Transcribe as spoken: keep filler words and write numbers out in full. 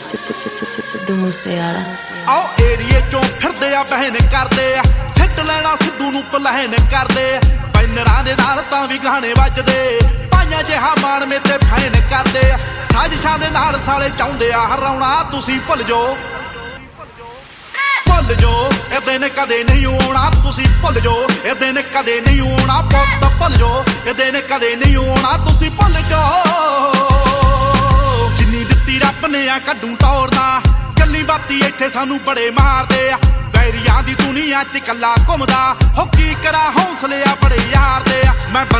ਸਿੱਧੂ ਮੂਸੇ ਵਾਲਾ ਆਓ ਏਰੀਏ ਚੋਂ ਫਿਰਦੇ ਆ ਬਹਿਨ ਕਰਦੇ ਆ ਸਿੱਟ ਲੈਣਾ ਸਿੱਧੂ ਨੂੰ ਪਲਹਿਨ ਕਰਦੇ ਬੈਨਰਾਂ ਦੇ ਨਾਲ ਤਾਂ ਵੀ ਗਾਣੇ ਵੱਜਦੇ ਪਾਈਆਂ ਜਿਹਾ ਮਾਣ ਮੇਤੇ ਫੈਨ ਕਰਦੇ ਆ ਸਾਜ਼ਿਸ਼ਾਂ ਦੇ ਨਾਲ ਸਾਲੇ ਚਾਹੁੰਦੇ ਆ ਹਰਾਉਣਾ ਤੁਸੀਂ ਭੁੱਲ ਜਾਓ ਭੁੱਲ ਜਾਓ ਇਹ ਦਿਨ ਕਦੇ ਨਹੀਂ ਆਉਣਾ ਤੁਸੀਂ ਭੁੱਲ ਜਾਓ ਇਹ ਦਿਨ ਕਦੇ ਨਹੀਂ ਆਉਣਾ ਪੁੱਤ ਭੁੱਲ ਜਾਓ ਇਹ ਦਿਨ ਕਦੇ ਨਹੀਂ ਆਉਣਾ ਤੁਸੀਂ ਭੁੱਲ ਜਾਓ ਜਿੰਨੀ ਦਿੱਤੀ ਰੱਬ ਨੇ ਆ ਕੱਢੂ ਤੋੜਦਾ ਗੱਲੀ ਬਾਤੀ ਇੱਥੇ ਸਾਨੂੰ ਬੜੇ ਮਾਰਦੇ ਆ ਵੈਰੀਆਂ ਦੀ ਦੁਨੀਆ ਚ ਕੱਲਾ ਘੁੰਮਦਾ ਹੋ ਕੀ ਕਰਾਂ ਹੌਸਲੇ ਆ ਬੜੇ ਯਾਰ ਦੇ ਆ ਮੈਂ